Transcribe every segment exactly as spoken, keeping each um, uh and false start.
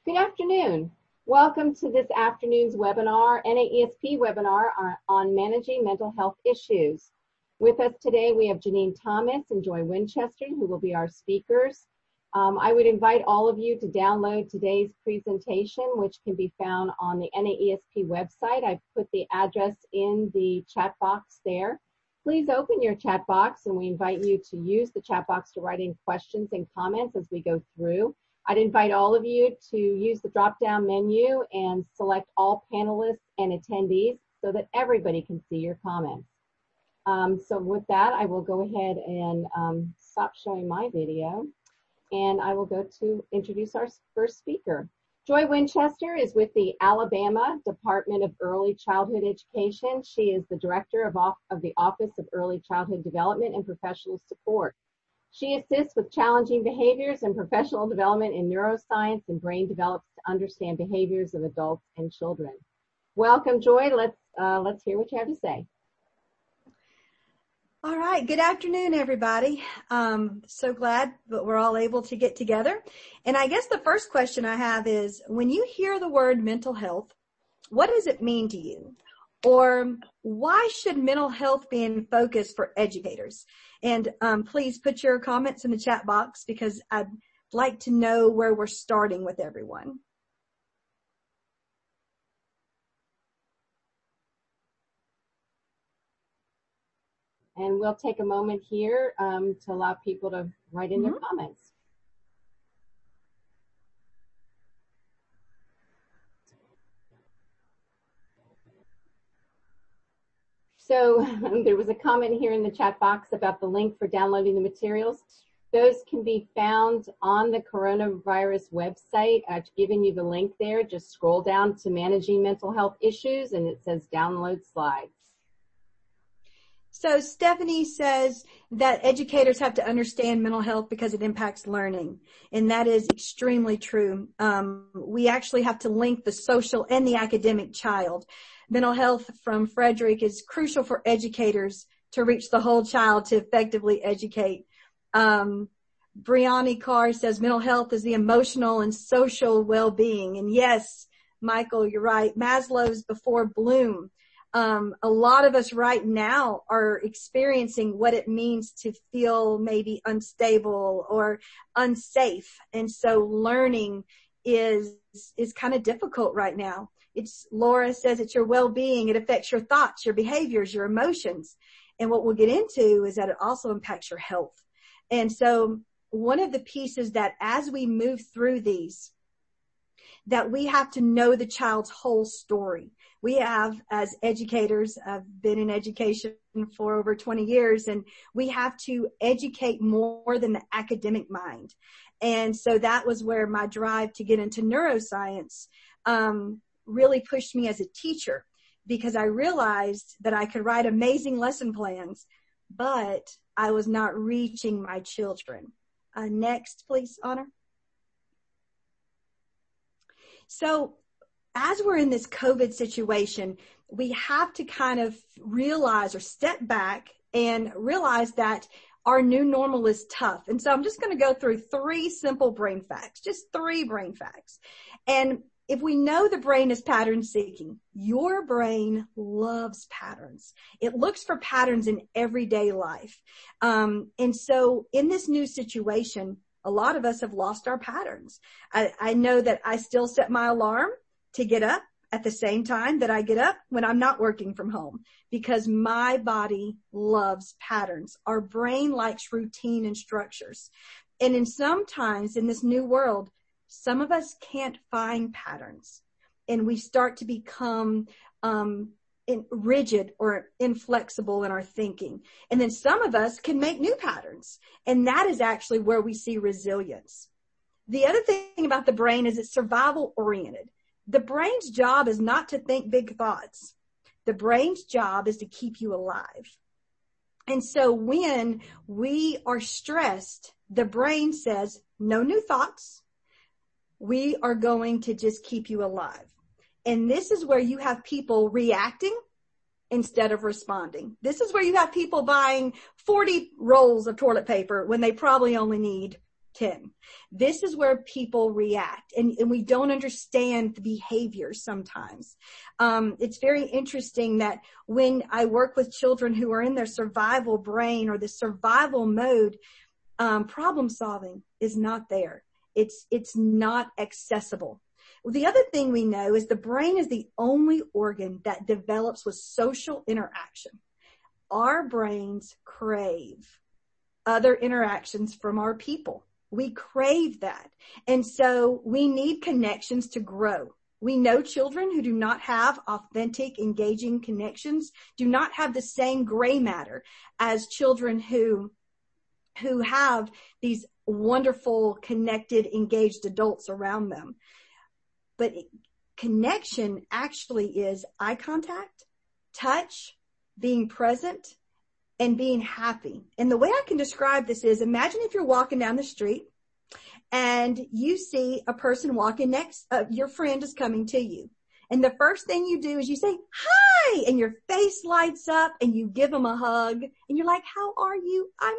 Good afternoon. Welcome to this afternoon's webinar, N A E S P webinar on managing mental health issues. With us today, we have Janine Thomas and Joy Winchester, who will be our speakers. Um, I would invite all of you to download today's presentation, which can be found on the N A E S P website. I've put the address in the chat box there. Please open your chat box, and we invite you to use the chat box to write in questions and comments as we go through. I'd invite all of you to use the drop-down menu and select all panelists and attendees so that everybody can see your comments. Um, so with that, I will go ahead and um, stop showing my video, and I will go to introduce our first speaker. Joy Winchester is with the Alabama Department of Early Childhood Education. She is the Director of, of the Office of Early Childhood Development and Professional Support. She assists with challenging behaviors and professional development in neuroscience, and brain develops to understand behaviors of adults and children. Welcome, Joy. Let's, uh, let's hear what you have to say. All right. Good afternoon, everybody. Um, so glad that we're all able to get together. And I guess the first question I have is, when you hear the word mental health, what does it mean to you? Or why should mental health be in focus for educators? And um, please put your comments in the chat box, because I'd like to know where we're starting with everyone. And we'll take a moment here um, to allow people to write in mm-hmm. their comments. So um, there was a comment here in the chat box about the link for downloading the materials. Those can be found on the coronavirus website. I've given you the link there. Just scroll down to Managing Mental Health Issues, and it says Download Slides. So Stephanie says that educators have to understand mental health because it impacts learning. And that is extremely true. Um, we actually have to link the social and the academic child. Mental health, from Frederick, is crucial for educators to reach the whole child to effectively educate. Um, Brianni Carr says mental health is the emotional and social well-being. And yes, Michael, you're right. Maslow's before Bloom. Um, a lot of us right now are experiencing what it means to feel maybe unstable or unsafe. And so learning is, is kind of difficult right now. It's, Laura says it's your well-being. It affects your thoughts, your behaviors, your emotions. And what we'll get into is that it also impacts your health. And so one of the pieces that as we move through these, that we have to know the child's whole story. We have, as educators, I've been in education for over twenty years, and we have to educate more than the academic mind. And so that was where my drive to get into neuroscience um, really pushed me as a teacher, because I realized that I could write amazing lesson plans, but I was not reaching my children. Uh, next, please, Honor. So as we're in this COVID situation, we have to kind of realize or step back and realize that our new normal is tough. And so I'm just going to go through three simple brain facts, just three brain facts. And if we know the brain is pattern seeking, your brain loves patterns. It looks for patterns in everyday life. Um, and so in this new situation, a lot of us have lost our patterns. I, I know that I still set my alarm to get up at the same time that I get up when I'm not working from home, because my body loves patterns. Our brain likes routine and structures. And in sometimes in this new world, some of us can't find patterns, and we start to become um, in, rigid or inflexible in our thinking. And then some of us can make new patterns, and that is actually where we see resilience. The other thing about the brain is it's survival oriented. The brain's job is not to think big thoughts. The brain's job is to keep you alive. And so when we are stressed, the brain says, no new thoughts. We are going to just keep you alive. And this is where you have people reacting instead of responding. This is where you have people buying forty rolls of toilet paper when they probably only need ten. This is where people react, and, and we don't understand the behavior sometimes. Um, it's very interesting that when I work with children who are in their survival brain or the survival mode, um, problem solving is not there. It's, it's not accessible. Well, the other thing we know is the brain is the only organ that develops with social interaction. Our brains crave other interactions from our people. We crave that. And so we need connections to grow. We know children who do not have authentic, engaging connections do not have the same gray matter as children who, who have these wonderful, connected, engaged adults around them. But connection actually is eye contact, touch, being present, and being happy. And the way I can describe this is, imagine if you're walking down the street and you see a person walking next, uh, your friend is coming to you. And the first thing you do is you say, hi, and your face lights up and you give them a hug and you're like, how are you? I'm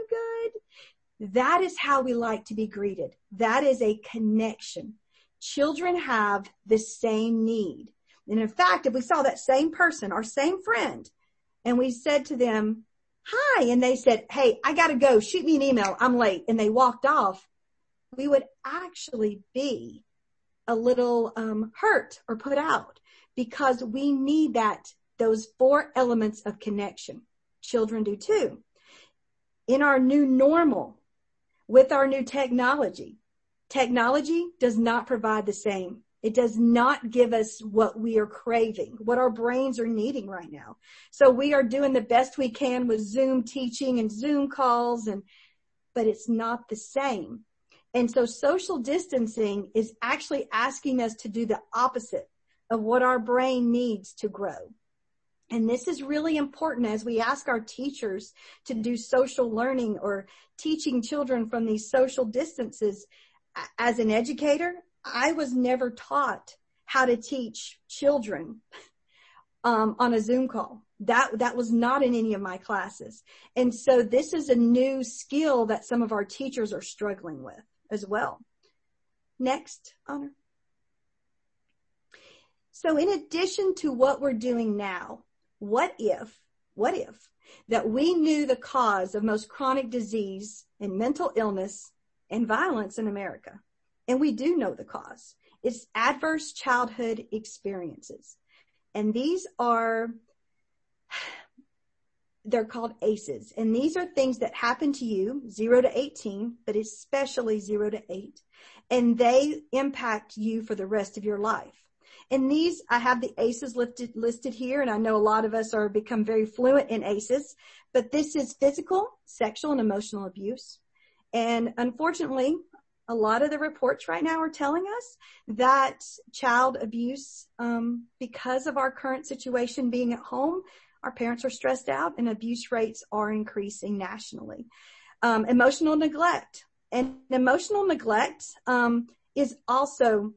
good. That is how we like to be greeted. That is a connection. Children have the same need. And in fact, if we saw that same person, our same friend, and we said to them, hi, and they said, hey, I got to go. Shoot me an email. I'm late. And they walked off. We would actually be a little um, hurt or put out because we need that, those four elements of connection. Children do too. In our new normal, with our new technology, technology does not provide the same. It does not give us what we are craving, what our brains are needing right now. So we are doing the best we can with Zoom teaching and Zoom calls, and but it's not the same. And so social distancing is actually asking us to do the opposite of what our brain needs to grow. And this is really important as we ask our teachers to do social learning or teaching children from these social distances. As an educator, I was never taught how to teach children um, on a Zoom call. That, that was not in any of my classes. And so this is a new skill that some of our teachers are struggling with as well. Next, Honor. So in addition to what we're doing now, what if, what if that we knew the cause of most chronic disease and mental illness and violence in America? And we do know the cause. It's adverse childhood experiences. And these are, they're called A C Es. And these are things that happen to you, zero to eighteen, but especially zero to eight. And they impact you for the rest of your life. And these, I have the A C Es listed, listed here, and I know a lot of us are become very fluent in A C Es, but this is physical, sexual, and emotional abuse. And unfortunately, a lot of the reports right now are telling us that child abuse, um, because of our current situation being at home, our parents are stressed out and abuse rates are increasing nationally. Um, emotional neglect. And emotional neglect um, is also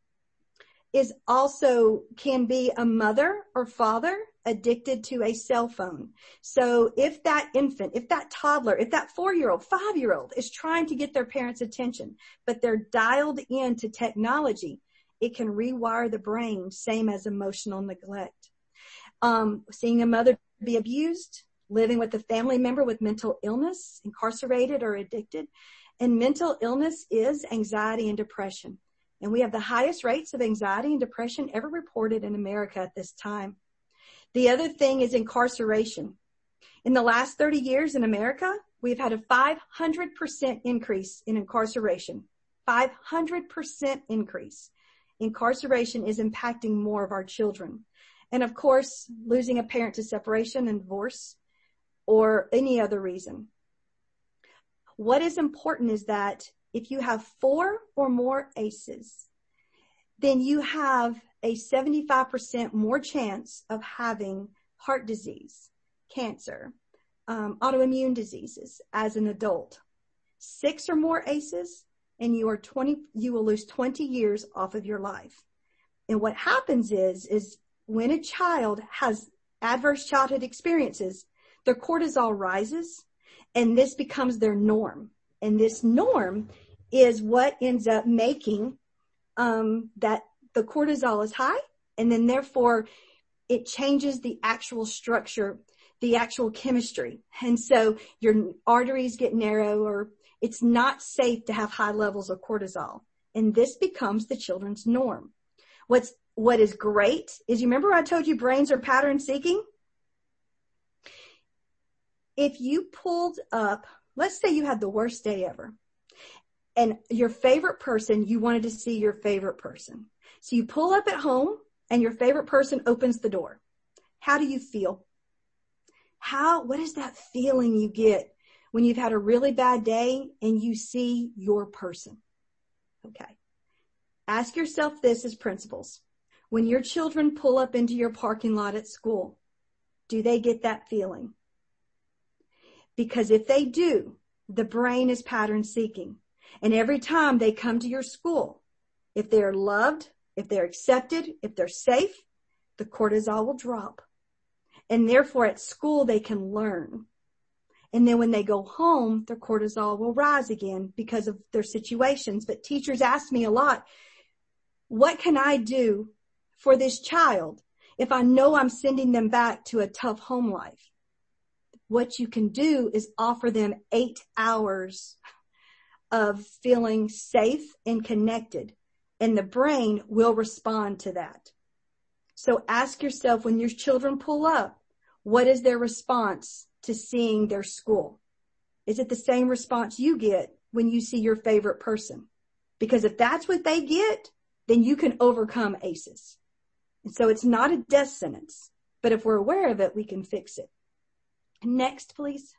is also can be a mother or father addicted to a cell phone. So if that infant, if that toddler, if that four-year-old, five-year-old is trying to get their parents' attention, but they're dialed into technology, it can rewire the brain, same as emotional neglect. Um, seeing a mother be abused, living with a family member with mental illness, incarcerated or addicted. And mental illness is anxiety and depression. And we have the highest rates of anxiety and depression ever reported in America at this time. The other thing is incarceration. In the last thirty years in America, we've had a five hundred percent increase in incarceration. five hundred percent increase. Incarceration is impacting more of our children. And of course, losing a parent to separation and divorce or any other reason. What is important is that if you have four or more A C Es, then you have a seventy-five percent more chance of having heart disease, cancer, um, autoimmune diseases as an adult. Six or more A C Es, and you are twenty, you will lose twenty years off of your life. And what happens is, is when a child has adverse childhood experiences, their cortisol rises, and this becomes their norm. And this norm is what ends up making um, that the cortisol is high, and then therefore it changes the actual structure, the actual chemistry. And so your arteries get narrow, or it's not safe to have high levels of cortisol. And this becomes the children's norm. What's, what is great is, you remember I told you brains are pattern seeking? If you pulled up, let's say you had the worst day ever, and your favorite person, you wanted to see your favorite person. So you pull up at home and your favorite person opens the door. How do you feel? How, what is that feeling you get when you've had a really bad day and you see your person? Okay. Ask yourself this as principals. When your children pull up into your parking lot at school, do they get that feeling? Because if they do, the brain is pattern seeking. And every time they come to your school, if they're loved, if they're accepted, if they're safe, the cortisol will drop. And therefore at school they can learn. And then when they go home, their cortisol will rise again because of their situations. But teachers ask me a lot, what can I do for this child if I know I'm sending them back to a tough home life? What you can do is offer them eight hours of feeling safe and connected, and the brain will respond to that. So ask yourself, when your children pull up, what is their response to seeing their school? Is it the same response you get when you see your favorite person? Because if that's what they get, then you can overcome A C Es. And so it's not a death sentence, but if we're aware of it, we can fix it. Next, please.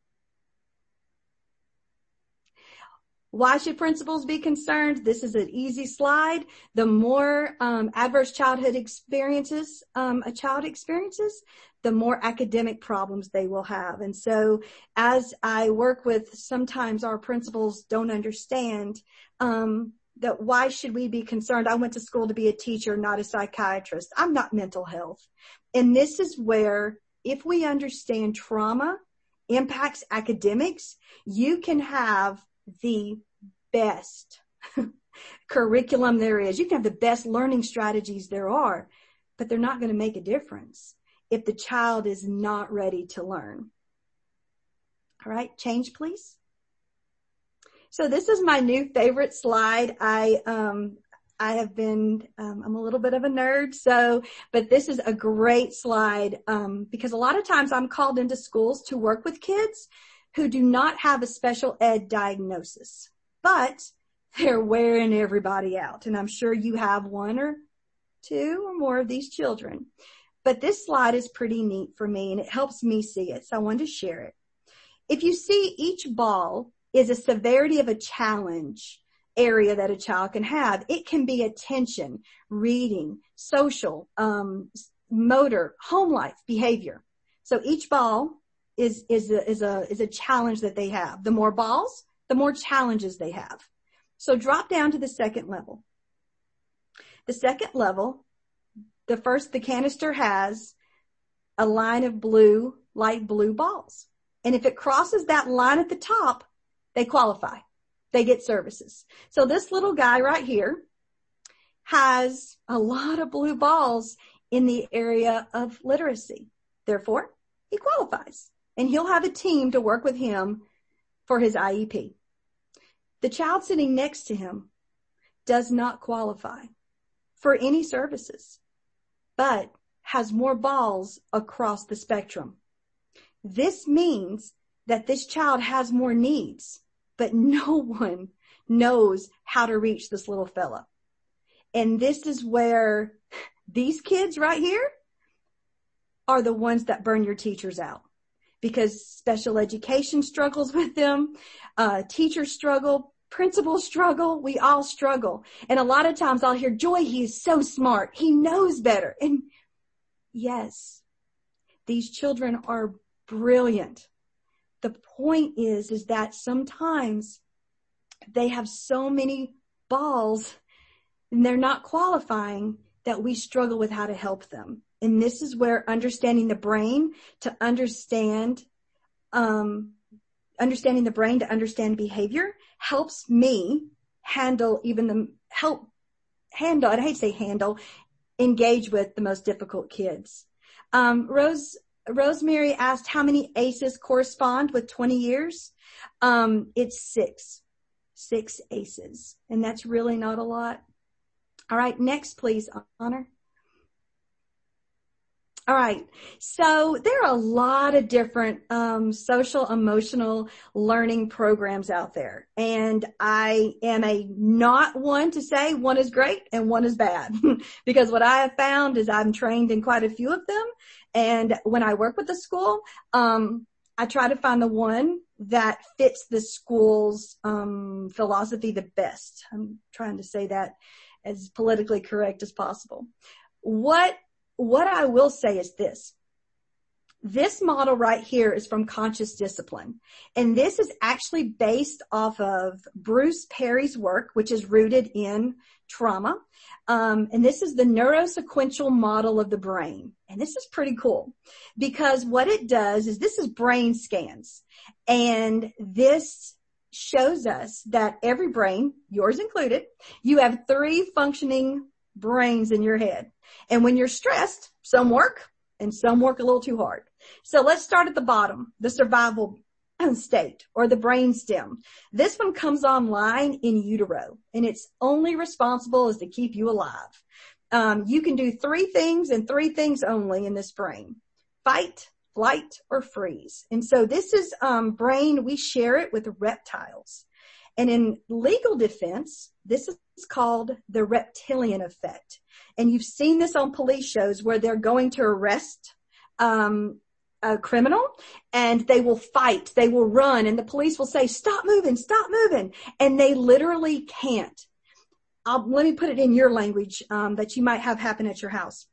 Why should principals be concerned? This is an easy slide. The more um, adverse childhood experiences um, a child experiences, the more academic problems they will have. And so as I work with, sometimes our principals don't understand um, that why should we be concerned? I went to school to be a teacher, not a psychiatrist. I'm not mental health. And this is where, if we understand trauma impacts academics, you can have the best curriculum there is. You can have the best learning strategies there are, but they're not going to make a difference if the child is not ready to learn. All right, change please. So this is my new favorite slide. I, um, I have been, um, I'm a little bit of a nerd, so, but this is a great slide, um, because a lot of times I'm called into schools to work with kids who do not have a special ed diagnosis, but they're wearing everybody out. And I'm sure you have one or two or more of these children. But this slide is pretty neat for me, and it helps me see it, so I wanted to share it. If you see, each ball is a severity of a challenge area that a child can have. It can be attention, reading, social, um, motor, home life, behavior. So each ball is, is a, is a, is a challenge that they have. The more balls, the more challenges they have. So drop down to the second level. The second level, the first, the canister has a line of blue, light blue balls. And if it crosses that line at the top, they qualify. They get services. So this little guy right here has a lot of blue balls in the area of literacy. Therefore, he qualifies, and he'll have a team to work with him for his I E P. The child sitting next to him does not qualify for any services, but has more balls across the spectrum. This means that this child has more needs, but no one knows how to reach this little fella. And this is where these kids right here are the ones that burn your teachers out, because special education struggles with them, uh, teachers struggle, principals struggle, we all struggle. And a lot of times I'll hear, Joy, he is so smart. He knows better. And yes, these children are brilliant. The point is, is that sometimes they have so many balls and they're not qualifying that we struggle with how to help them. And this is where understanding the brain, to understand um, understanding the brain to understand behavior helps me handle even the help handle, I hate to say handle, engage with the most difficult kids. Um, Rose, Rosemary asked how many A C Es correspond with twenty years. Um, it's six, six A C Es. And that's really not a lot. All right. Next, please, Honor. All right. So there are a lot of different um, social emotional learning programs out there. And I am a not one to say one is great and one is bad because what I have found is I'm trained in quite a few of them. And when I work with the school, um, I try to find the one that fits the school's um, philosophy the best. I'm trying to say that as politically correct as possible. What What I will say is this. This model right here is from Conscious Discipline. And this is actually based off of Bruce Perry's work, which is rooted in trauma. Um, and this is the neurosequential model of the brain. And this is pretty cool because what it does is this is brain scans. And this shows us that every brain, yours included, you have three functioning brains in your head. And when you're stressed, some work and some work a little too hard. So let's start at the bottom, the survival state or the brain stem. This one comes online in utero and it's only responsible is to keep you alive. Um, you can do three things and three things only in this brain: fight, flight, or freeze. And so this is um, brain, we share it with reptiles. And in legal defense, this is called the reptilian effect. And you've seen this on police shows where they're going to arrest um, a criminal and they will fight, they will run, and the police will say, stop moving, stop moving. And they literally can't. I'll, let me put it in your language um, that you might have happen at your house.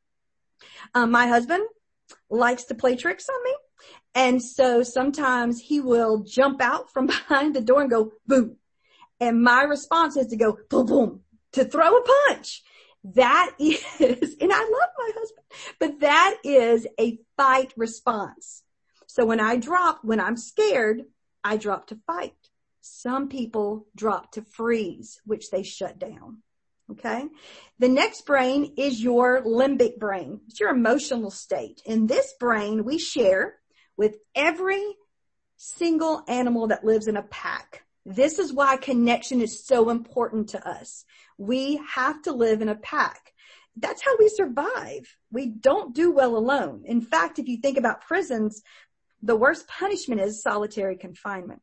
Um, my husband likes to play tricks on me. And so sometimes he will jump out from behind the door and go, boom. And my response is to go, boom, boom, to throw a punch. That is, and I love my husband, but that is a fight response. So when I drop, when I'm scared, I drop to fight. Some people drop to freeze, which they shut down. Okay. The next brain is your limbic brain. It's your emotional state. In this brain, we share with every single animal that lives in a pack. This is why connection is so important to us. We have to live in a pack. That's how we survive. We don't do well alone. In fact, if you think about prisons, the worst punishment is solitary confinement.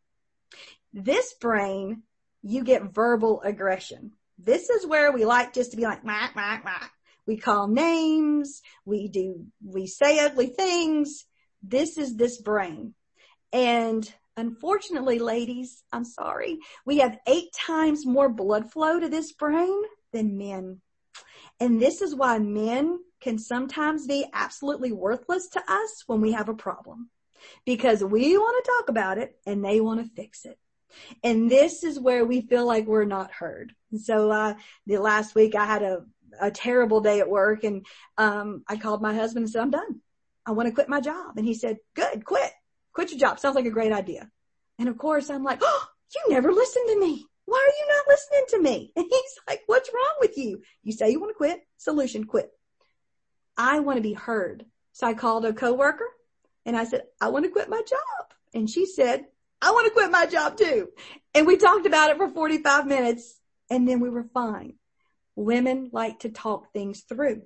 This brain, you get verbal aggression. This is where we like just to be like, wah, wah, wah. We call names. We do, we say ugly things. This is this brain. And unfortunately, ladies, I'm sorry, we have eight times more blood flow to this brain than men. And this is why men can sometimes be absolutely worthless to us when we have a problem, because we want to talk about it and they want to fix it. And this is where we feel like we're not heard. And so, uh, the last week I had a, a terrible day at work, and, um, I called my husband and said, I'm done. I want to quit my job. And he said, good, quit, quit your job. Sounds like a great idea. And of course I'm like, oh, you never listened to me. Why are you not listening to me? And he's like, what's wrong with you? You say you want to quit. Solution, quit. I want to be heard. So I called a coworker and I said, I want to quit my job. And she said, I want to quit my job too. And we talked about it for forty-five minutes and then we were fine. Women like to talk things through.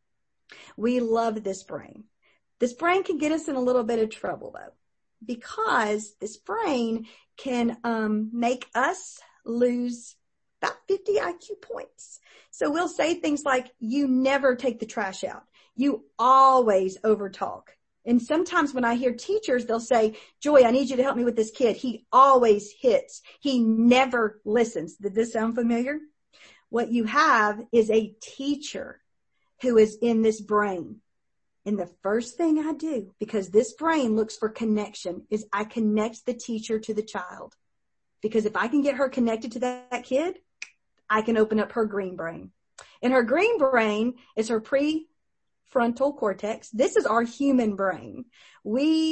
We love this brain. This brain can get us in a little bit of trouble though, because this brain can um, make us lose about fifty I Q points. So we'll say things like, you never take the trash out. You always overtalk. And sometimes when I hear teachers, they'll say, Joy, I need you to help me with this kid. He always hits. He never listens. Did this sound familiar? What you have is a teacher who is in this brain. And the first thing I do, because this brain looks for connection, is I connect the teacher to the child. Because if I can get her connected to that, that kid, I can open up her green brain. And her green brain is her prefrontal cortex. This is our human brain. We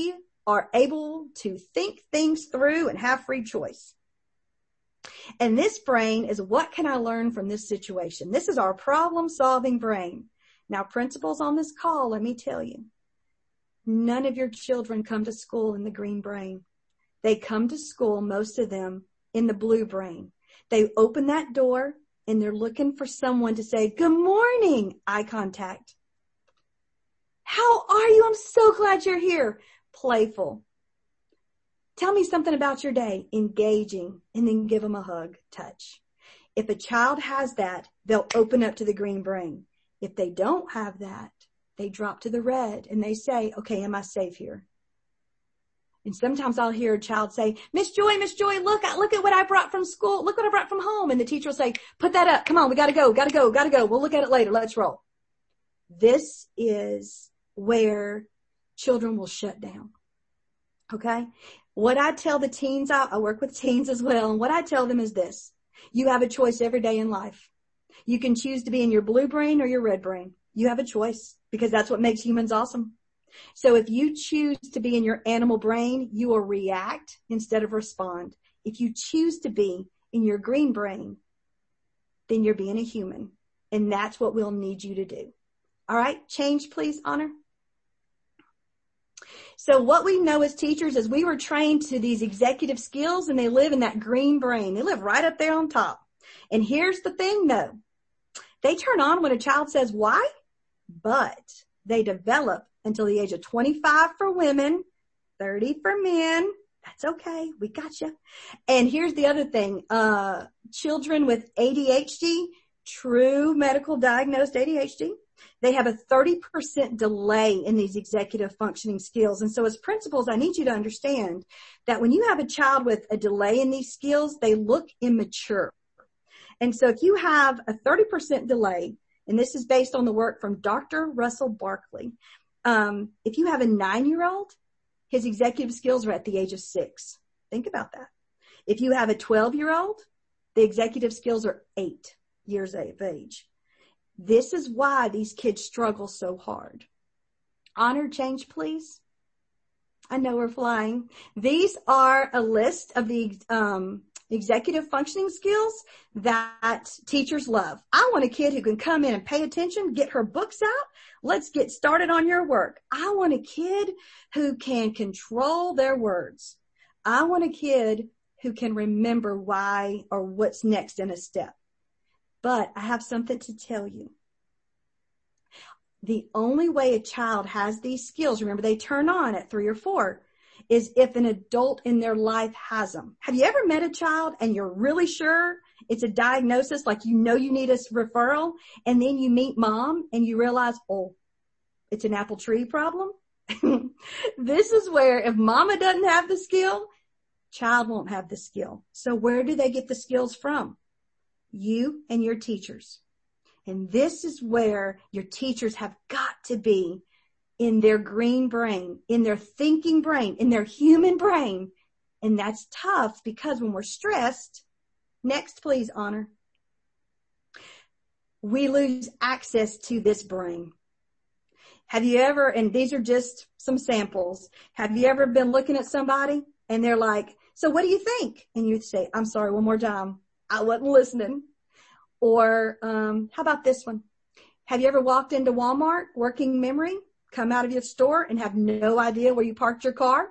are able to think things through and have free choice. And this brain is, what can I learn from this situation? This is our problem-solving brain. Now, principals on this call, let me tell you, none of your children come to school in the green brain. They come to school, most of them, in the blue brain. They open that door and they're looking for someone to say, good morning, eye contact. How are you? I'm so glad you're here. Playful. Tell me something about your day. Engaging. And then give them a hug. Touch. If a child has that, they'll open up to the green brain. If they don't have that, they drop to the red and they say, okay, am I safe here? And sometimes I'll hear a child say, Miss Joy, Miss Joy, look, look at what I brought from school. Look what I brought from home. And the teacher will say, put that up. Come on. We got to go. Got to go. Got to go. We'll look at it later. Let's roll. This is where children will shut down. Okay. What I tell the teens, I, I work with teens as well. And what I tell them is this: you have a choice every day in life. You can choose to be in your blue brain or your red brain. You have a choice because that's what makes humans awesome. So if you choose to be in your animal brain, you will react instead of respond. If you choose to be in your green brain, then you're being a human. And that's what we'll need you to do. All right. Change, please, Honor. So what we know as teachers is we were trained to these executive skills, and they live in that green brain. They live right up there on top. And here's the thing, though. They turn on when a child says why, but they develop until the age of twenty-five for women, thirty for men. That's okay. We got you. And here's the other thing. Uh, children with A D H D, true medical diagnosed A D H D, they have a thirty percent delay in these executive functioning skills. And so as principals, I need you to understand that when you have a child with a delay in these skills, they look immature. And so if you have a thirty percent delay, and this is based on the work from Doctor Russell Barkley, um, if you have a nine-year-old, his executive skills are at the age of six. Think about that. If you have a twelve-year-old, the executive skills are eight years of age. This is why these kids struggle so hard. Honor, change, please. I know we're flying. These are a list of the um, executive functioning skills that teachers love. I want a kid who can come in and pay attention, get her books out. Let's get started on your work. I want a kid who can control their words. I want a kid who can remember why or what's next in a step. But I have something to tell you. The only way a child has these skills, remember they turn on at three or four, is if an adult in their life has them. Have you ever met a child and you're really sure it's a diagnosis, like you know you need a referral, and then you meet mom and you realize, oh, it's an apple tree problem? This is where if mama doesn't have the skill, child won't have the skill. So where do they get the skills from? You and your teachers. And this is where your teachers have got to be in their green brain, in their thinking brain, in their human brain. And that's tough because when we're stressed, next, please, Honor, we lose access to this brain. Have you ever, and these are just some samples, have you ever been looking at somebody and they're like, so what do you think? And you say, I'm sorry, one more time. I wasn't listening. Or um, how about this one? Have you ever walked into Walmart, working memory, come out of your store and have no idea where you parked your car?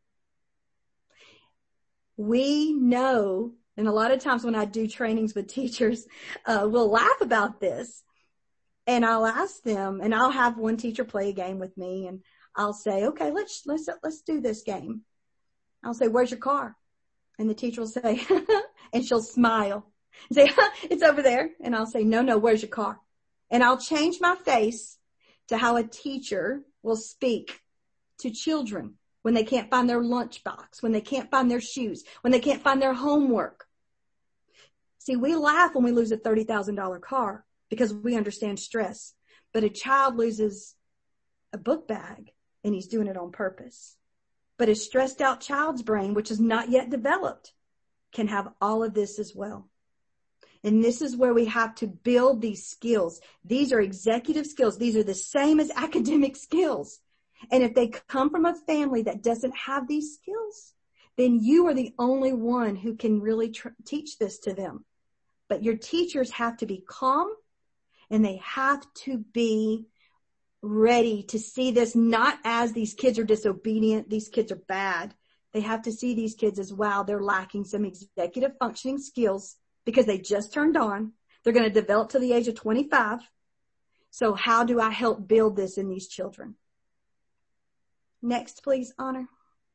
We know, and a lot of times when I do trainings with teachers, uh, we'll laugh about this. And I'll ask them, and I'll have one teacher play a game with me, and I'll say, okay, let's, let's, let's do this game. I'll say, where's your car? And the teacher will say, and she'll smile and say, it's over there. And I'll say, no, no, where's your car? And I'll change my face to how a teacher will speak to children when they can't find their lunchbox, when they can't find their shoes, when they can't find their homework. See, we laugh when we lose a thirty thousand dollars car because we understand stress, but a child loses a book bag and he's doing it on purpose. But a stressed out child's brain, which is not yet developed, can have all of this as well. And this is where we have to build these skills. These are executive skills. These are the same as academic skills. And if they come from a family that doesn't have these skills, then you are the only one who can really tr- teach this to them. But your teachers have to be calm, and they have to be ready to see this not as these kids are disobedient, these kids are bad. They have to see these kids as, wow, they're lacking some executive functioning skills because they just turned on. They're going to develop to the age of twenty-five. So how do I help build this in these children? Next, please, Honor.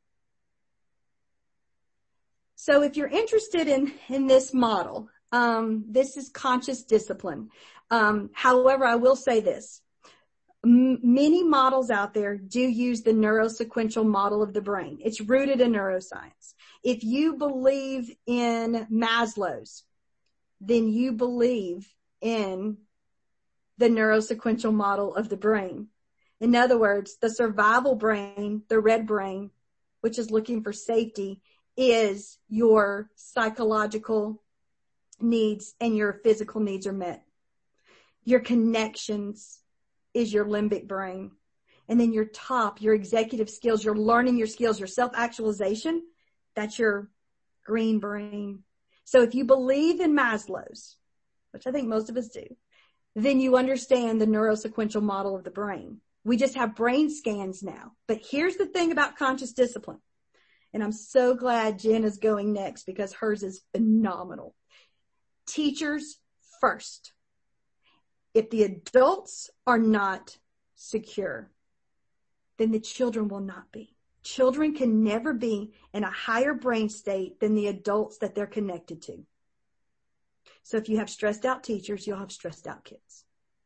So if you're interested in, in this model, um, this is conscious discipline. Um, however, I will say this. M- many models out there do use the neurosequential model of the brain. It's rooted in neuroscience. If you believe in Maslow's, then you believe in the neurosequential model of the brain. In other words, the survival brain, the red brain, which is looking for safety, is your psychological needs and your physical needs are met. Your connections is your limbic brain. And then your top, your executive skills, your learning your skills, your self-actualization, that's your green brain. So if you believe in Maslow's, which I think most of us do, then you understand the neurosequential model of the brain. We just have brain scans now. But here's the thing about conscious discipline. And I'm so glad Jen is going next because hers is phenomenal. Teachers first. If the adults are not secure, then the children will not be. Children can never be in a higher brain state than the adults that they're connected to. So if you have stressed out teachers, you'll have stressed out kids.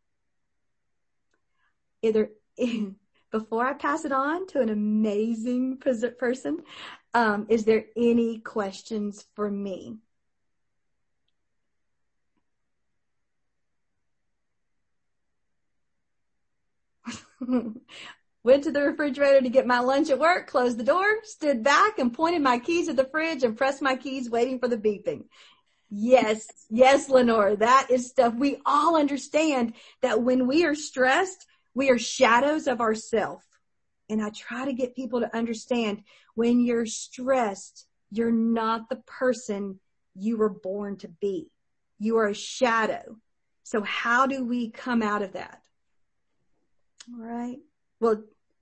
Either before I pass it on to an amazing person, um, is there any questions for me? Went to the refrigerator to get my lunch at work, closed the door, stood back and pointed my keys at the fridge and pressed my keys waiting for the beeping. Yes, yes, Lenore, that is stuff. We all understand that when we are stressed, we are shadows of ourselves. And I try to get people to understand when you're stressed, you're not the person you were born to be. You are a shadow. So how do we come out of that? All right. Well,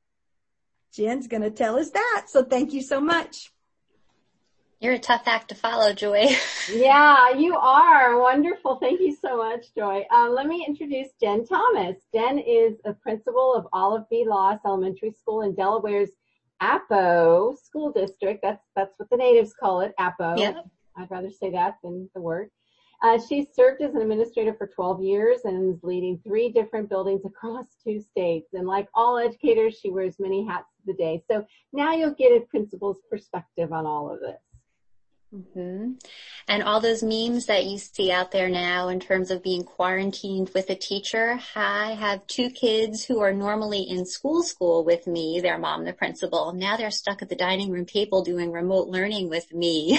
Jen's going to tell us that. So thank you so much. You're a tough act to follow, Joy. Yeah, you are. Wonderful. Thank you so much, Joy. Uh, let me introduce Jen Thomas. Jen is a principal of Olive B. Loss Elementary School in Delaware's Appo School District. That's that's what the natives call it, Appo. Yep. I'd rather say that than the word. Uh, she served as an administrator for twelve years and is leading three different buildings across two states. And like all educators, she wears many hats of the day. So now you'll get a principal's perspective on all of this. Mm-hmm. And all those memes that you see out there now in terms of being quarantined with a teacher. I have two kids who are normally in school school with me, their mom, the principal. Now they're stuck at the dining room table doing remote learning with me.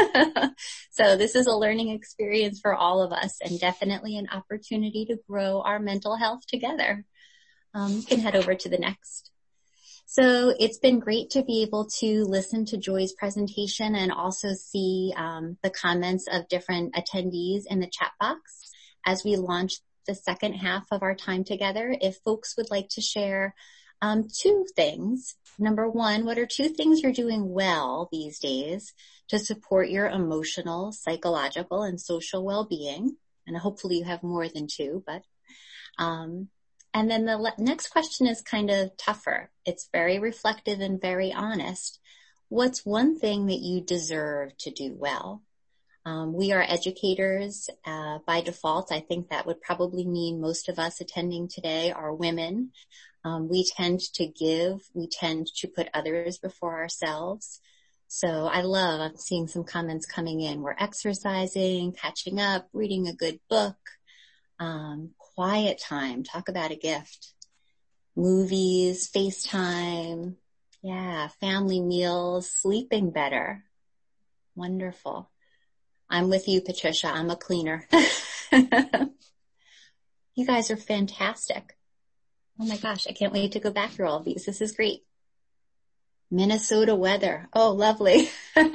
So this is a learning experience for all of us and definitely an opportunity to grow our mental health together. Um, you can head over to the next. So it's been great to be able to listen to Joy's presentation and also see um, the comments of different attendees in the chat box as we launch the second half of our time together. If folks would like to share um, two things. Number one, what are two things you're doing well these days to support your emotional, psychological, and social well-being? And hopefully you have more than two, but um And then the le- next question is kind of tougher. It's very reflective and very honest. What's one thing that you deserve to do well? Um, we are educators uh, by default. I think that would probably mean most of us attending today are women. Um, we tend to give. We tend to put others before ourselves. So I love, I'm seeing some comments coming in. We're exercising, catching up, reading a good book. Um, quiet time, talk about a gift. Movies, FaceTime, yeah, family meals, sleeping better. Wonderful. I'm with you, Patricia. I'm a cleaner. You guys are fantastic. Oh my gosh, I can't wait to go back through all of these. This is great. Minnesota weather. Oh, lovely.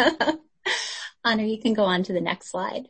Anna, you can go on to the next slide.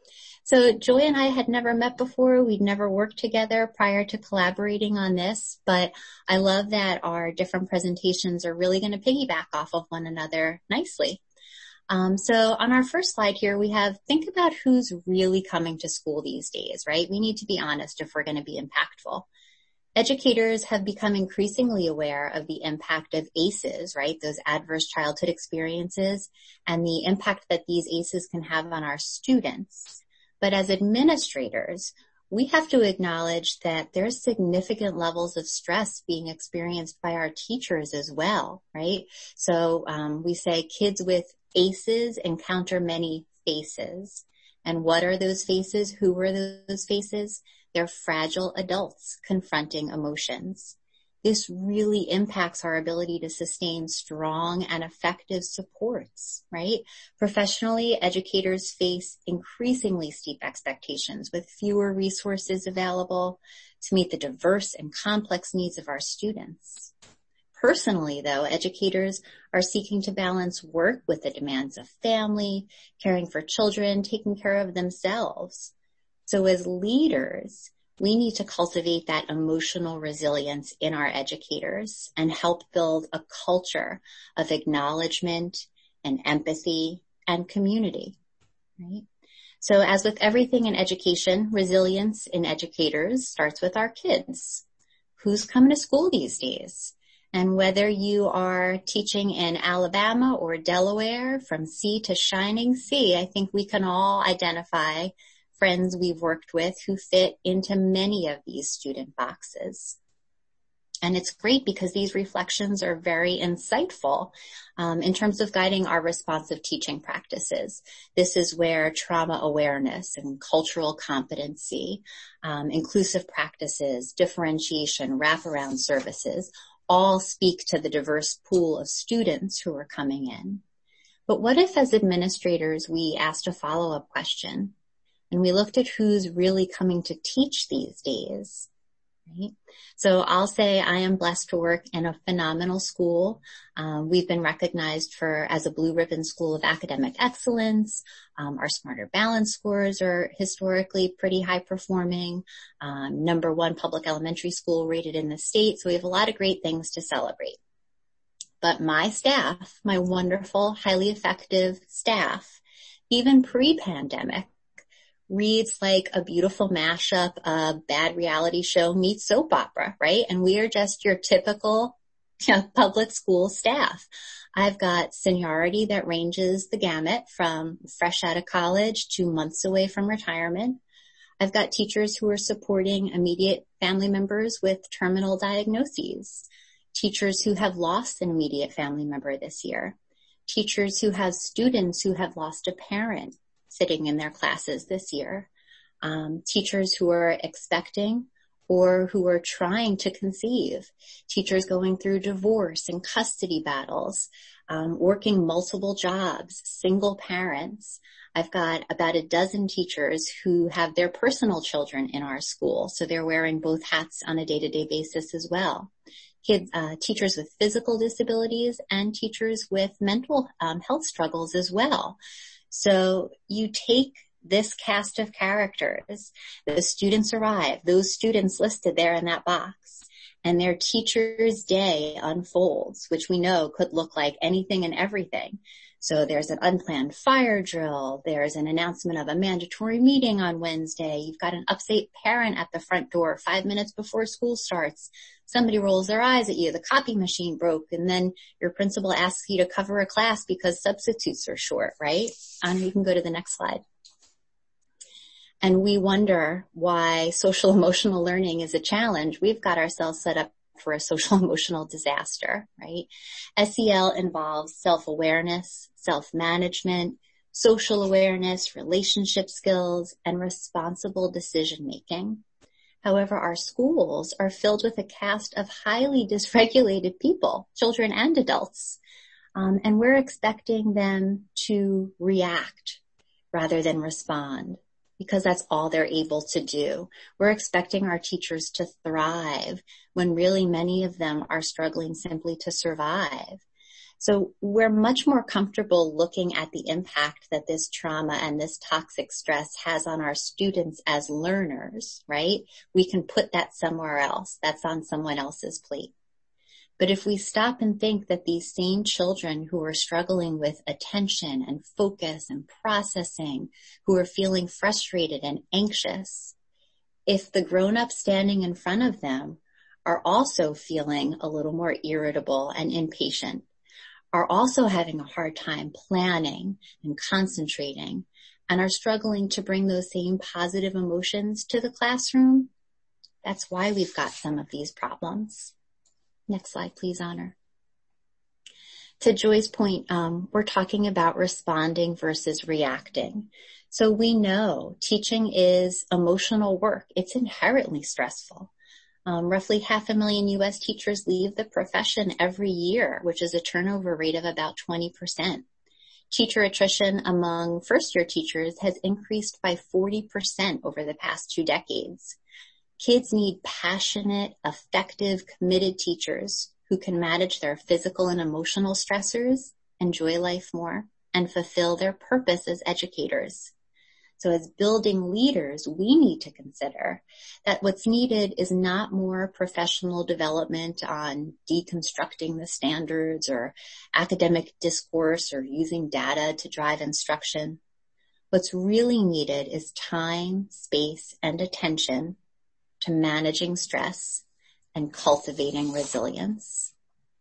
So Joy and I had never met before. We'd never worked together prior to collaborating on this, but I love that our different presentations are really going to piggyback off of one another nicely. Um, so on our first slide here, we have, think about who's really coming to school these days, right? We need to be honest if we're going to be impactful. Educators have become increasingly aware of the impact of A C Es, right? Those adverse childhood experiences and the impact that these A C Es can have on our students. But as administrators, we have to acknowledge that there's significant levels of stress being experienced by our teachers as well, right? So um, we say kids with A C Es encounter many faces. And what are those faces? Who are those faces? They're fragile adults confronting emotions. This really impacts our ability to sustain strong and effective supports, right? Professionally, educators face increasingly steep expectations with fewer resources available to meet the diverse and complex needs of our students. Personally, though, educators are seeking to balance work with the demands of family, caring for children, taking care of themselves. So as leaders, we need to cultivate that emotional resilience in our educators and help build a culture of acknowledgement and empathy and community, right? So as with everything in education, resilience in educators starts with our kids. Who's coming to school these days? And whether you are teaching in Alabama or Delaware, from sea to shining sea, I think we can all identify friends we've worked with who fit into many of these student boxes. And it's great because these reflections are very insightful um, in terms of guiding our responsive teaching practices. This is where trauma awareness and cultural competency, um, inclusive practices, differentiation, wraparound services, all speak to the diverse pool of students who are coming in. But what if, as administrators, we asked a follow-up question? And we looked at who's really coming to teach these days, right? So I'll say I am blessed to work in a phenomenal school. Um, we've been recognized for as a Blue Ribbon School of Academic Excellence. Um, our Smarter Balance scores are historically pretty high performing. Um, number one public elementary school rated in the state. So we have a lot of great things to celebrate. But my staff, my wonderful, highly effective staff, even pre-pandemic, reads like a beautiful mashup of bad reality show meets soap opera, right? And we are just your typical, you know, public school staff. I've got seniority that ranges the gamut from fresh out of college to months away from retirement. I've got teachers who are supporting immediate family members with terminal diagnoses, teachers who have lost an immediate family member this year, teachers who have students who have lost a parent sitting in their classes this year, um, teachers who are expecting or who are trying to conceive, teachers going through divorce and custody battles, um, working multiple jobs, single parents. I've got about a dozen teachers who have their personal children in our school, so they're wearing both hats on a day-to-day basis as well. Kids, uh, teachers with physical disabilities and teachers with mental um, health struggles as well. So you take this cast of characters, the students arrive, those students listed there in that box, and their teacher's day unfolds, which we know could look like anything and everything. So there's an unplanned fire drill, there's an announcement of a mandatory meeting on Wednesday, you've got an upset parent at the front door five minutes before school starts, somebody rolls their eyes at you, the copy machine broke, and then your principal asks you to cover a class because substitutes are short, right? And you can go to the next slide. And we wonder why social emotional learning is a challenge. We've got ourselves set up for a social emotional disaster, right? S E L involves self-awareness, self-management, social awareness, relationship skills, and responsible decision-making. However, our schools are filled with a cast of highly dysregulated people, children and adults, um, and we're expecting them to react rather than respond. because that's all they're able to do. We're expecting our teachers to thrive when really many of them are struggling simply to survive. So we're much more comfortable looking at the impact that this trauma and this toxic stress has on our students as learners, right? We can put that somewhere else. That's on someone else's plate. But if we stop and think that these same children who are struggling with attention and focus and processing, who are feeling frustrated and anxious, if the grown-ups standing in front of them are also feeling a little more irritable and impatient, are also having a hard time planning and concentrating, and are struggling to bring those same positive emotions to the classroom, that's why we've got some of these problems. Next slide, please, Honor. To Joy's point, um, we're talking about responding versus reacting. So we know teaching is emotional work. It's inherently stressful. Um, roughly half a million U S teachers leave the profession every year, which is a turnover rate of about twenty percent. Teacher attrition among first-year teachers has increased by forty percent over the past two decades. Kids need passionate, effective, committed teachers who can manage their physical and emotional stressors, enjoy life more, and fulfill their purpose as educators. So as building leaders, we need to consider that what's needed is not more professional development on deconstructing the standards or academic discourse or using data to drive instruction. What's really needed is time, space, and attention to managing stress and cultivating resilience.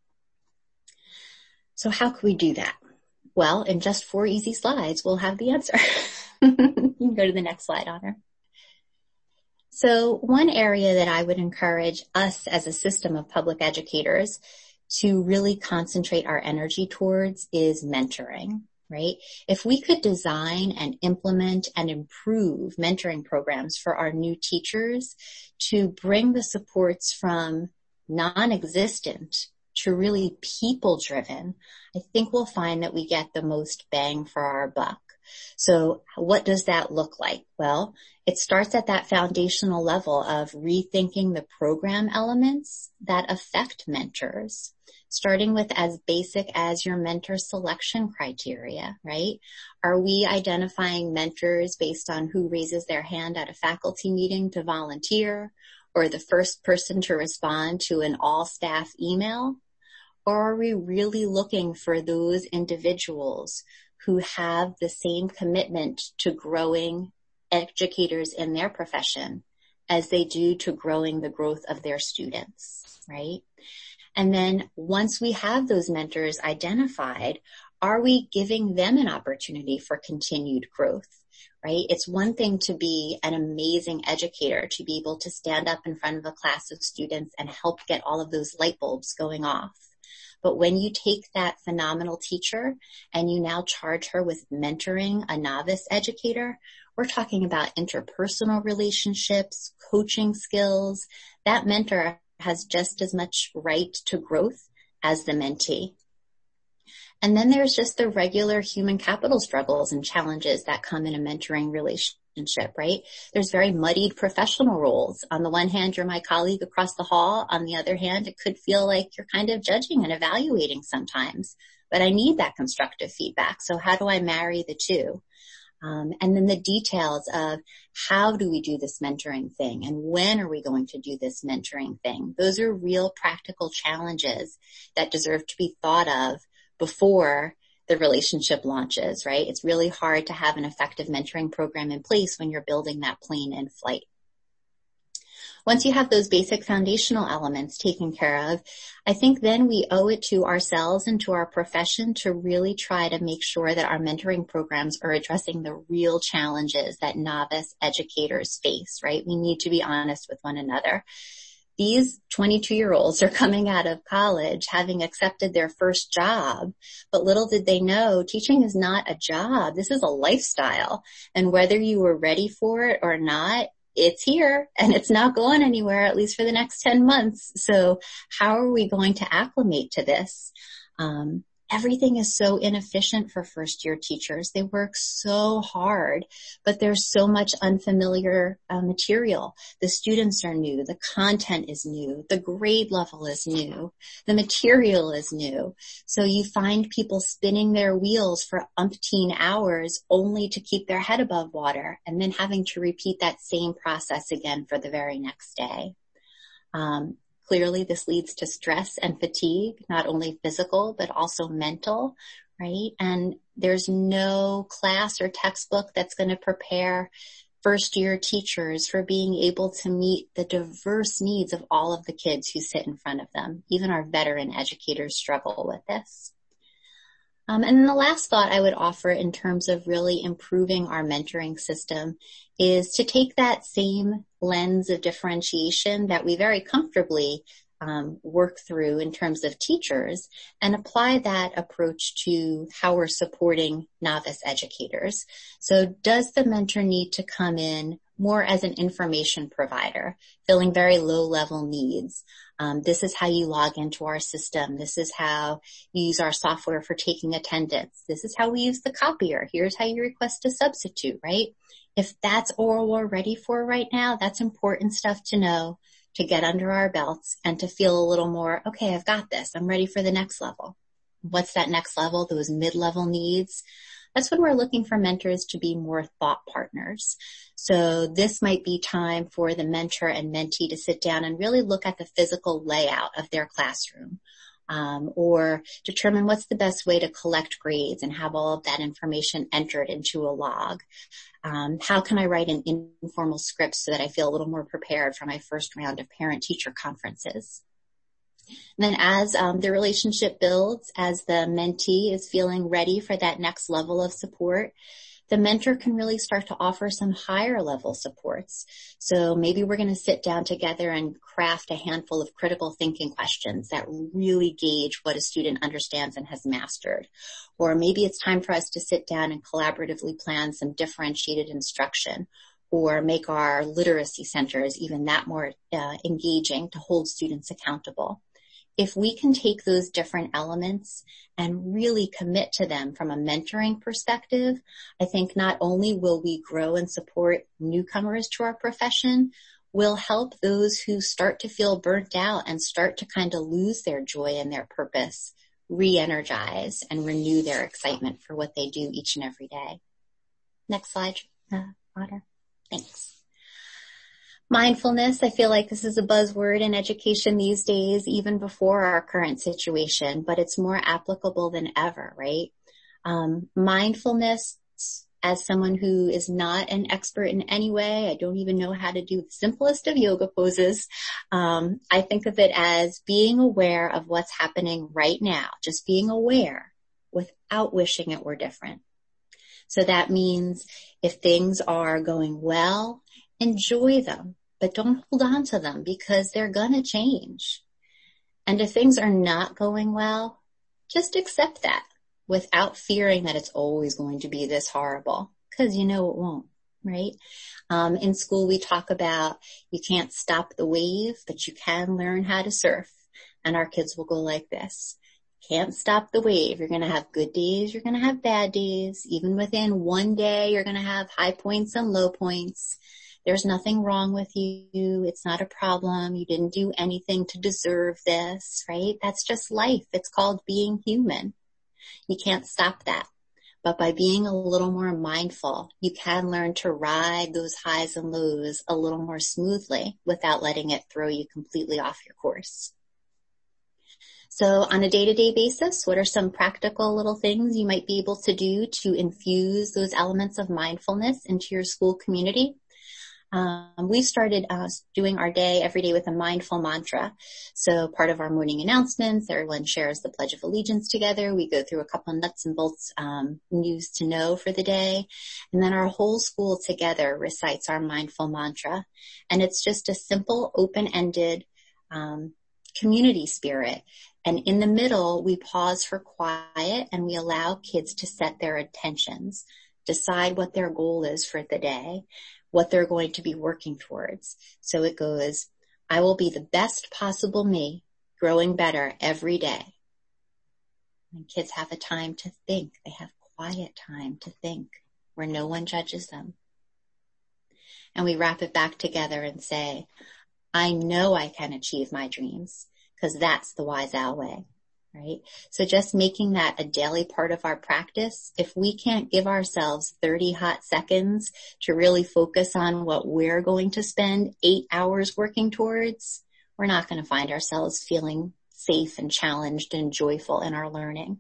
So how can we do that? Well, in just four easy slides, we'll have the answer. You can go to the next slide, Honor. So one area that I would encourage us as a system of public educators to really concentrate our energy towards is mentoring, right? If we could design and implement and improve mentoring programs for our new teachers to bring the supports from non-existent to really people-driven, I think we'll find that we get the most bang for our buck. So what does that look like? Well, it starts at that foundational level of rethinking the program elements that affect mentors, starting with as basic as your mentor selection criteria, right? Are we identifying mentors based on who raises their hand at a faculty meeting to volunteer, or the first person to respond to an all-staff email? Or are we really looking for those individuals who have the same commitment to growing educators in their profession as they do to growing the growth of their students, right? And then once we have those mentors identified, are we giving them an opportunity for continued growth, right? It's one thing to be an amazing educator, to be able to stand up in front of a class of students and help get all of those light bulbs going off. But when you take that phenomenal teacher and you now charge her with mentoring a novice educator, we're talking about interpersonal relationships, coaching skills. That mentor has just as much right to growth as the mentee. And then there's just the regular human capital struggles and challenges that come in a mentoring relationship. Right? There's very muddied professional roles. On the one hand, you're my colleague across the hall. On the other hand, it could feel like you're kind of judging and evaluating sometimes. But I need that constructive feedback. So how do I marry the two? Um, and then the details of how do we do this mentoring thing and when are we going to do this mentoring thing? Those are real practical challenges that deserve to be thought of before the relationship launches, right? It's really hard to have an effective mentoring program in place when you're building that plane in flight. Once you have those basic foundational elements taken care of, I think then we owe it to ourselves and to our profession to really try to make sure that our mentoring programs are addressing the real challenges that novice educators face, right? We need to be honest with one another. These twenty-two-year-olds are coming out of college having accepted their first job, but little did they know teaching is not a job. This is a lifestyle. And whether you were ready for it or not, it's here and it's not going anywhere, at least for the next ten months. So how are we going to acclimate to this? Um, everything is so inefficient for first year teachers. They work so hard, but there's so much unfamiliar uh, material. The students are new. The content is new. The grade level is new. The material is new. So you find people spinning their wheels for umpteen hours only to keep their head above water and then having to repeat that same process again for the very next day. Um, Clearly, this leads to stress and fatigue, not only physical, but also mental, right? And there's no class or textbook that's going to prepare first-year teachers for being able to meet the diverse needs of all of the kids who sit in front of them. Even our veteran educators struggle with this. Um, and then the last thought I would offer in terms of really improving our mentoring system is to take that same lens of differentiation that we very comfortably um, work through in terms of teachers and apply that approach to how we're supporting novice educators. So does the mentor need to come in more as an information provider, filling very low-level needs? Um, this is how you log into our system. This is how you use our software for taking attendance. This is how we use the copier. Here's how you request a substitute, right? If that's all we're ready for right now, that's important stuff to know, to get under our belts and to feel a little more, okay, I've got this. I'm ready for the next level. What's that next level? Those mid-level needs. That's when we're looking for mentors to be more thought partners. So this might be time for the mentor and mentee to sit down and really look at the physical layout of their classroom, um, or determine what's the best way to collect grades and have all of that information entered into a log. Um, how can I write an informal script so that I feel a little more prepared for my first round of parent-teacher conferences? And then as um, the relationship builds, as the mentee is feeling ready for that next level of support, the mentor can really start to offer some higher level supports. So maybe we're going to sit down together and craft a handful of critical thinking questions that really gauge what a student understands and has mastered. Or maybe it's time for us to sit down and collaboratively plan some differentiated instruction, or make our literacy centers even that more uh, engaging to hold students accountable. If we can take those different elements and really commit to them from a mentoring perspective, I think not only will we grow and support newcomers to our profession, we'll help those who start to feel burnt out and start to kind of lose their joy and their purpose, re-energize and renew their excitement for what they do each and every day. Next slide, uh, Otter. Thanks. Mindfulness, I feel like this is a buzzword in education these days, even before our current situation, but it's more applicable than ever, right? Um, mindfulness, as someone who is not an expert in any way, I don't even know how to do the simplest of yoga poses. Um, I think of it as being aware of what's happening right now, just being aware without wishing it were different. So that means if things are going well, enjoy them. But don't hold on to them because they're going to change. And if things are not going well, just accept that without fearing that it's always going to be this horrible, because you know it won't, right? Um, in school, we talk about you can't stop the wave, but you can learn how to surf. And our kids will go like this. Can't stop the wave. You're going to have good days. You're going to have bad days. Even within one day, you're going to have high points and low points. There's nothing wrong with you. It's not a problem. You didn't do anything to deserve this, right? That's just life. It's called being human. You can't stop that. But by being a little more mindful, you can learn to ride those highs and lows a little more smoothly without letting it throw you completely off your course. So on a day-to-day basis, what are some practical little things you might be able to do to infuse those elements of mindfulness into your school community? Um, we started uh, doing our day every day with a mindful mantra. So part of our morning announcements, everyone shares the Pledge of Allegiance together. We go through a couple of nuts and bolts um, news to know for the day. And then our whole school together recites our mindful mantra. And it's just a simple, open-ended um, community spirit. And in the middle, we pause for quiet and we allow kids to set their intentions, decide what their goal is for the day, what they're going to be working towards. So it goes, I will be the best possible me, growing better every day. And kids have a time to think. They have quiet time to think where no one judges them. And we wrap it back together and say, I know I can achieve my dreams because that's the Wise Owl way, right? So just making that a daily part of our practice, if we can't give ourselves thirty hot seconds to really focus on what we're going to spend eight hours working towards, we're not going to find ourselves feeling safe and challenged and joyful in our learning.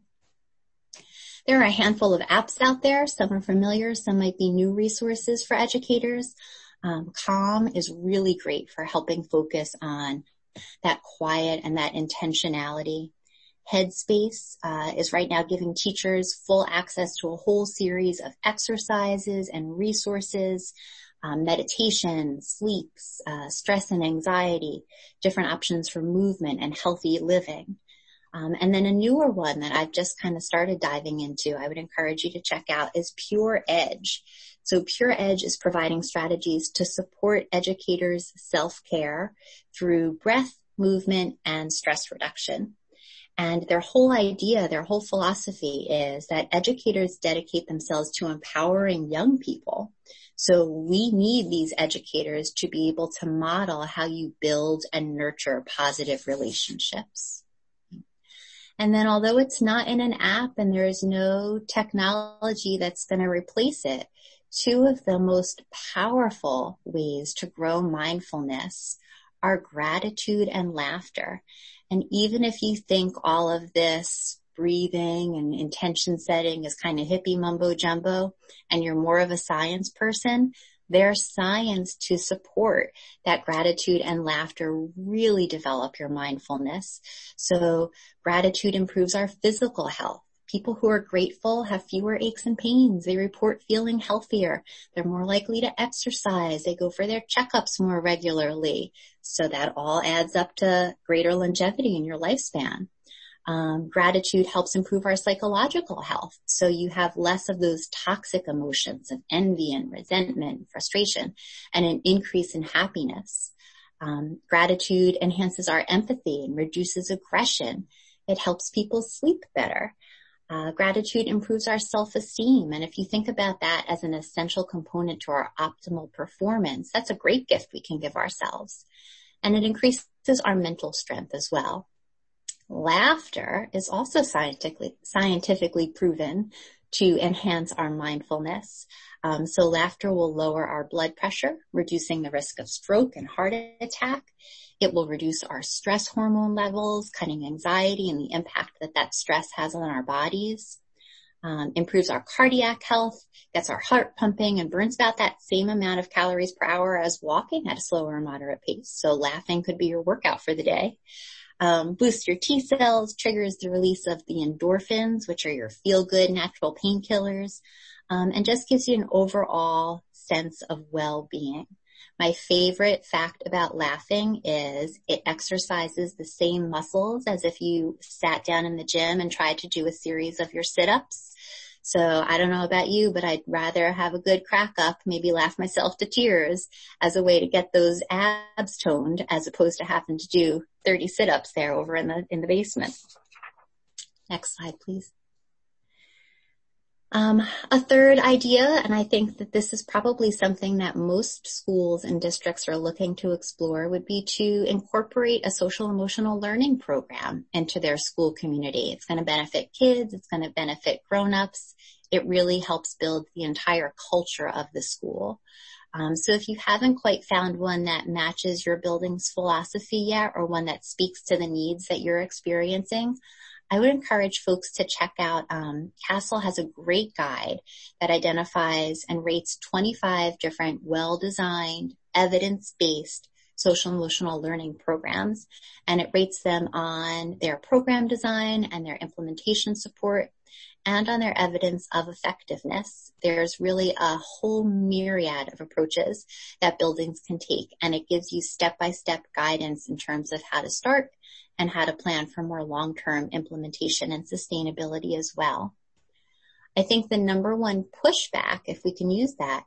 There are a handful of apps out there. Some are familiar. Some might be new resources for educators. Um, Calm is really great for helping focus on that quiet and that intentionality. Headspace uh, is right now giving teachers full access to a whole series of exercises and resources, um, meditation, sleeps, uh, stress and anxiety, different options for movement and healthy living. Um, and then a newer one that I've just kind of started diving into, I would encourage you to check out, is Pure Edge. So Pure Edge is providing strategies to support educators' self-care through breath, movement, and stress reduction. And their whole idea, their whole philosophy is that educators dedicate themselves to empowering young people. So we need these educators to be able to model how you build and nurture positive relationships. And then although it's not in an app and there is no technology that's going to replace it, two of the most powerful ways to grow mindfulness are gratitude and laughter. And even if you think all of this breathing and intention setting is kind of hippie mumbo jumbo and you're more of a science person, there's science to support that gratitude and laughter really develop your mindfulness. So gratitude improves our physical health. People who are grateful have fewer aches and pains. They report feeling healthier. They're more likely to exercise. They go for their checkups more regularly. So that all adds up to greater longevity in your lifespan. Um, gratitude helps improve our psychological health. So you have less of those toxic emotions of envy and resentment and frustration, and an increase in happiness. Um, gratitude enhances our empathy and reduces aggression. It helps people sleep better. Uh, gratitude improves our self-esteem. And if you think about that as an essential component to our optimal performance, that's a great gift we can give ourselves. And it increases our mental strength as well. Laughter is also scientifically, scientifically proven to enhance our mindfulness. Um, so laughter will lower our blood pressure, reducing the risk of stroke and heart attack. It will reduce our stress hormone levels, cutting anxiety and the impact that that stress has on our bodies. Um, improves our cardiac health, gets our heart pumping, and burns about that same amount of calories per hour as walking at a slower or moderate pace. So laughing could be your workout for the day. Um, boosts your T cells, triggers the release of the endorphins, which are your feel-good natural painkillers, um, and just gives you an overall sense of well-being. My favorite fact about laughing is it exercises the same muscles as if you sat down in the gym and tried to do a series of your sit-ups. So I don't know about you, but I'd rather have a good crack up, maybe laugh myself to tears as a way to get those abs toned as opposed to having to do thirty sit-ups there over in the, in the basement. Next slide, please. Um, a third idea, and I think that this is probably something that most schools and districts are looking to explore, would be to incorporate a social emotional learning program into their school community. It's going to benefit kids. It's going to benefit grown-ups. It really helps build the entire culture of the school. Um, so if you haven't quite found one that matches your building's philosophy yet, or one that speaks to the needs that you're experiencing, I would encourage folks to check out, um, CASEL has a great guide that identifies and rates twenty-five different well-designed, evidence-based social emotional learning programs, and it rates them on their program design and their implementation support and on their evidence of effectiveness. There's really a whole myriad of approaches that buildings can take, and it gives you step-by-step guidance in terms of how to start and how to plan for more long-term implementation and sustainability as well. I think the number one pushback, if we can use that,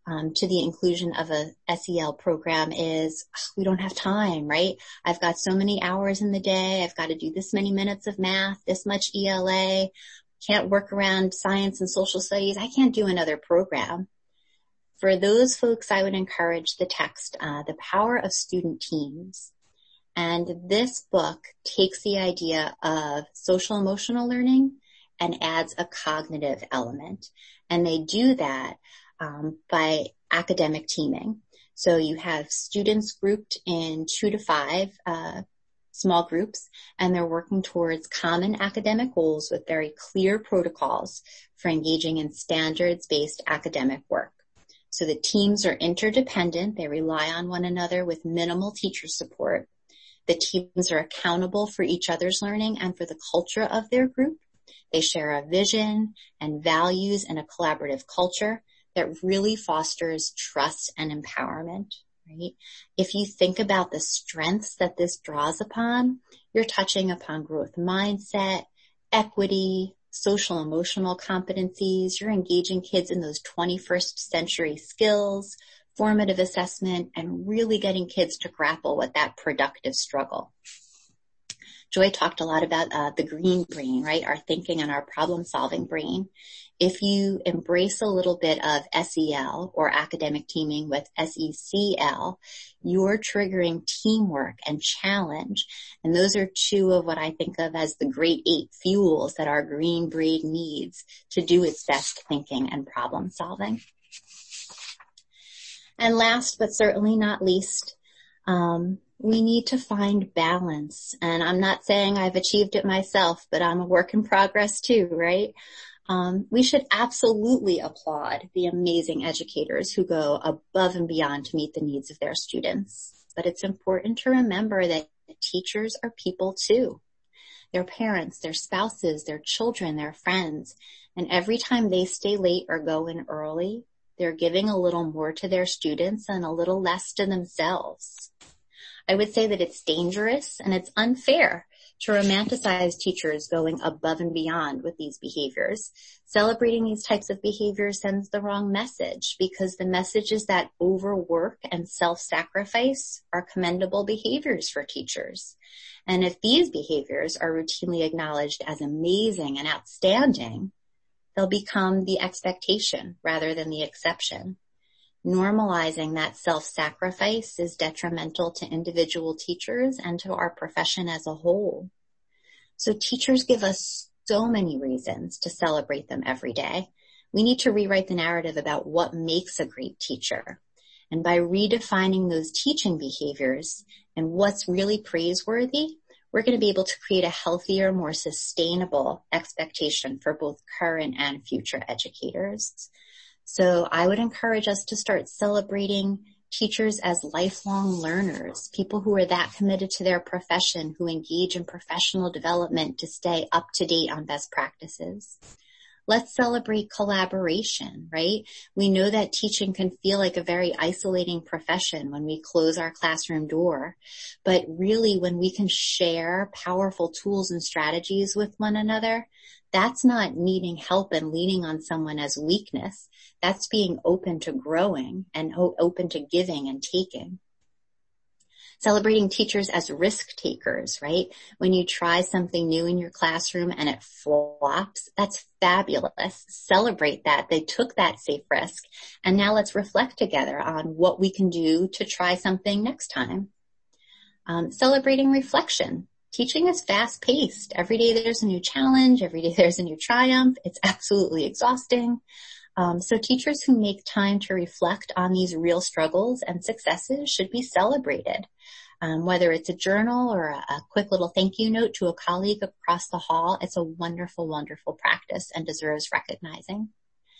um, to the inclusion of a S E L program is we don't have time, right? I've got so many hours in the day. I've got to do this many minutes of math, this much E L A, can't work around science and social studies. I can't do another program. For those folks, I would encourage the text, uh, The Power of Student Teams. And this book takes the idea of social emotional learning and adds a cognitive element. And they do that um, by academic teaming. So you have students grouped in two to five uh, small groups, and they're working towards common academic goals with very clear protocols for engaging in standards-based academic work. So the teams are interdependent. They rely on one another with minimal teacher support. The teams are accountable for each other's learning and for the culture of their group. They share a vision and values and a collaborative culture that really fosters trust and empowerment, right? If you think about the strengths that this draws upon, you're touching upon growth mindset, equity, social emotional competencies. You're engaging kids in those twenty-first century skills, formative assessment, and really getting kids to grapple with that productive struggle. Joy talked a lot about uh, the green brain, right? Our thinking and our problem-solving brain. If you embrace a little bit of S E L or academic teaming with S E C L, you're triggering teamwork and challenge. And those are two of what I think of as the great eight fuels that our green brain needs to do its best thinking and problem-solving. And last but certainly not least, um, we need to find balance. And I'm not saying I've achieved it myself, but I'm a work in progress too, right? Um, we should absolutely applaud the amazing educators who go above and beyond to meet the needs of their students. But it's important to remember that teachers are people too. Their parents, their spouses, their children, their friends. And every time they stay late or go in early, they're giving a little more to their students and a little less to themselves. I would say that it's dangerous and it's unfair to romanticize teachers going above and beyond with these behaviors. Celebrating these types of behaviors sends the wrong message, because the message is that overwork and self-sacrifice are commendable behaviors for teachers. And if these behaviors are routinely acknowledged as amazing and outstanding, they'll become the expectation rather than the exception. Normalizing that self-sacrifice is detrimental to individual teachers and to our profession as a whole. So teachers give us so many reasons to celebrate them every day. We need to rewrite the narrative about what makes a great teacher. And by redefining those teaching behaviors and what's really praiseworthy, we're going to be able to create a healthier, more sustainable expectation for both current and future educators. So I would encourage us to start celebrating teachers as lifelong learners, people who are that committed to their profession, who engage in professional development to stay up to date on best practices. Let's celebrate collaboration, right? We know that teaching can feel like a very isolating profession when we close our classroom door. But really, when we can share powerful tools and strategies with one another, that's not needing help and leaning on someone as weakness. That's being open to growing and open to giving and taking. Celebrating teachers as risk takers, right? When you try something new in your classroom and it flops, that's fabulous. Celebrate that. They took that safe risk. And now let's reflect together on what we can do to try something next time. Um, celebrating reflection. Teaching is fast-paced. Every day there's a new challenge. Every day there's a new triumph. It's absolutely exhausting. Um, so teachers who make time to reflect on these real struggles and successes should be celebrated. Um, whether it's a journal or a, a quick little thank you note to a colleague across the hall, it's a wonderful, wonderful practice and deserves recognizing.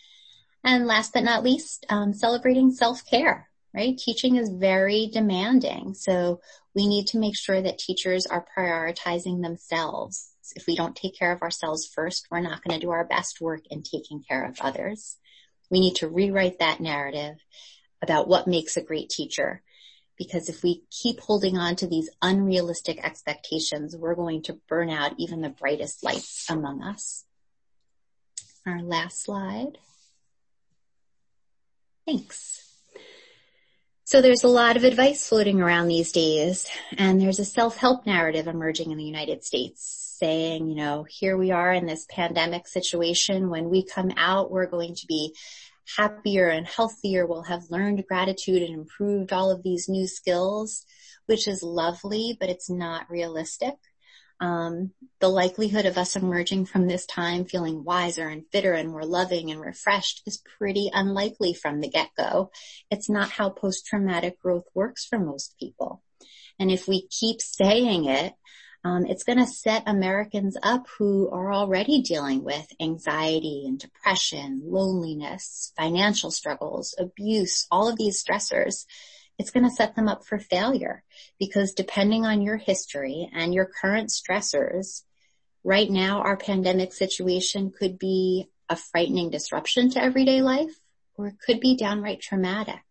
And last but not least, um, celebrating self-care. Right? Teaching is very demanding. So we need to make sure that teachers are prioritizing themselves. If we don't take care of ourselves first, we're not going to do our best work in taking care of others. We need to rewrite that narrative about what makes a great teacher. Because if we keep holding on to these unrealistic expectations, we're going to burn out even the brightest lights among us. Our last slide. Thanks. So there's a lot of advice floating around these days, and there's a self-help narrative emerging in the United States saying, you know, here we are in this pandemic situation. When we come out, we're going to be happier and healthier. We'll have learned gratitude and improved all of these new skills, which is lovely, but it's not realistic. Um, the likelihood of us emerging from this time feeling wiser and fitter and more loving and refreshed is pretty unlikely from the get-go. It's not how post-traumatic growth works for most people. And if we keep saying it, um, it's going to set Americans up who are already dealing with anxiety and depression, loneliness, financial struggles, abuse, all of these stressors. It's going to set them up for failure because depending on your history and your current stressors, right now our pandemic situation could be a frightening disruption to everyday life, or it could be downright traumatic.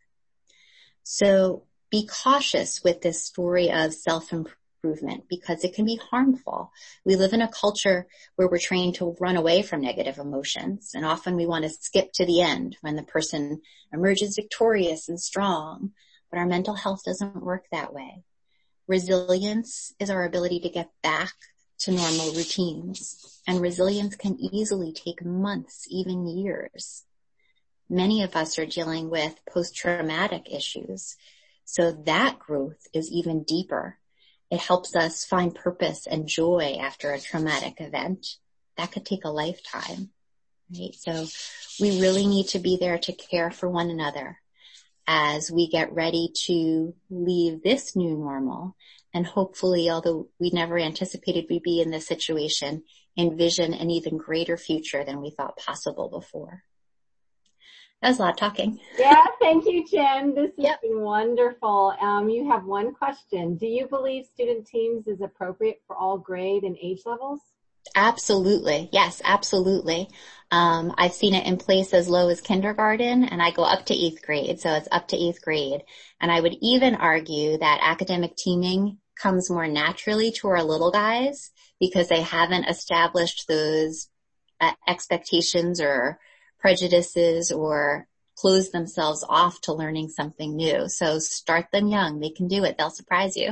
So be cautious with this story of self-improvement because it can be harmful. We live in a culture where we're trained to run away from negative emotions, and often we want to skip to the end when the person emerges victorious and strong. But our mental health doesn't work that way. Resilience is our ability to get back to normal routines, and resilience can easily take months, even years. Many of us are dealing with post-traumatic issues, so that growth is even deeper. It helps us find purpose and joy after a traumatic event. That could take a lifetime, right? So we really need to be there to care for one another as we get ready to leave this new normal and hopefully, although we never anticipated we'd be in this situation, envision an even greater future than we thought possible before. That was a lot of talking. Yeah, thank you, Jen. This has Yep. been wonderful. Um, you have one question. Do you believe student teams is appropriate for all grade and age levels? Absolutely. Yes, absolutely. Um, I've seen it in place as low as kindergarten, and I go up to eighth grade. So it's up to eighth grade. And I would even argue that academic teaming comes more naturally to our little guys because they haven't established those uh, expectations or prejudices or closed themselves off to learning something new. So start them young. They can do it. They'll surprise you.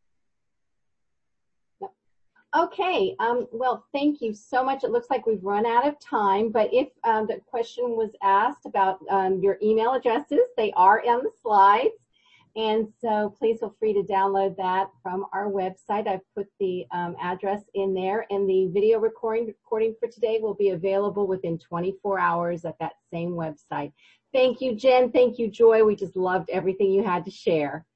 Okay, um, well, thank you so much. It looks like we've run out of time, but if um, the question was asked about um, your email addresses, they are on the slides. And so please feel free to download that from our website. I've put the um, address in there, and the video recording, recording for today will be available within twenty-four hours at that same website. Thank you, Jen. Thank you, Joy. We just loved everything you had to share.